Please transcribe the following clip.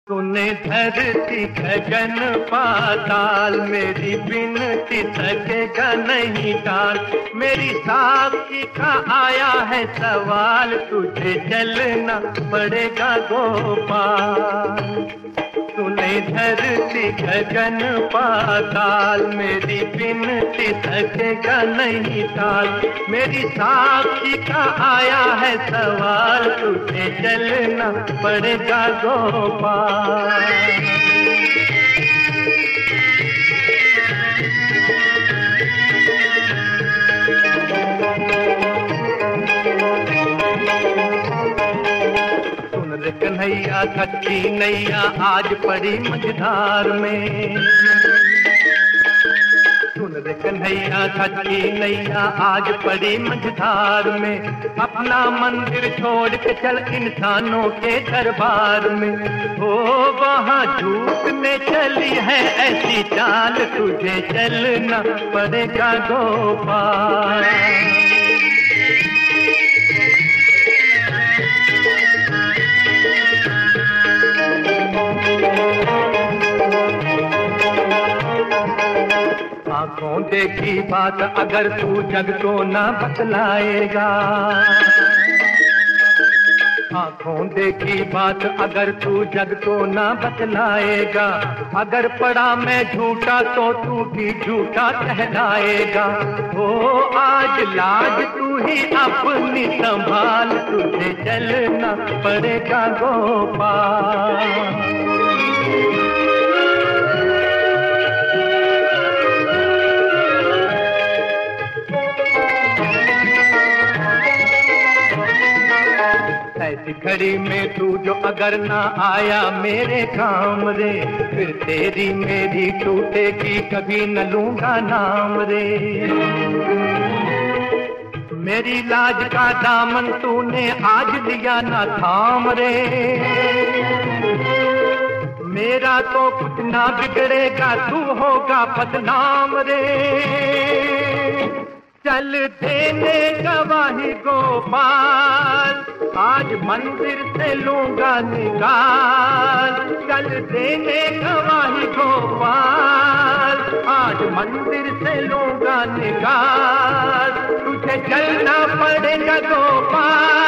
तूने धरती गगन पाताल मेरी बिनती सकेगा नहीं टाल। मेरी साक्षी का आया है सवाल, तुझे चलना पड़ेगा गोपाल। तूने धरती गगन पाताल मेरी बिनती सकेगा नहीं टाल। मेरी साक्षी का आया है सवाल, तुझे चलना पड़ेगा गोपाल। सुन रे कन्हैया सच्ची नैया आज पड़ी मझधार में। सुन रे कन्हैया सच्ची नैया आज पड़ी मझधार में। अपना मंदिर छोड़ के चल इंसानों के दरबार में। ओ वहाँ झूठ में चली है ऐसी चाल, तुझे चलना पड़ेगा गोपाल। आंखों देखी बात अगर तू जग को ना बतलाएगा। आंखों देखी बात अगर तू जग को ना बतलाएगा। अगर पड़ा मैं झूठा तो तू भी झूठा कहलाएगा। ओ आज लाज तू ही अपनी संभाल, तुझे चलना पड़ेगा गोपाल। ऐसी घड़ी में तू जो अगर ना आया मेरे काम रे, फिर तेरी मेरी टूटेगी कभी न लूंगा नाम रे। मेरी लाज का दामन तूने आज लिया ना थाम रे। मेरा तो कुछ ना बिगड़ेगा, तू होगा बदनाम रे। चल देने गवाही गोपाल, आज मंदिर से लूंगा निकाल। चल देने गवाही गोपाल, आज मंदिर से लूंगा निकाल। तुझे चलना पड़ेगा गोपाल।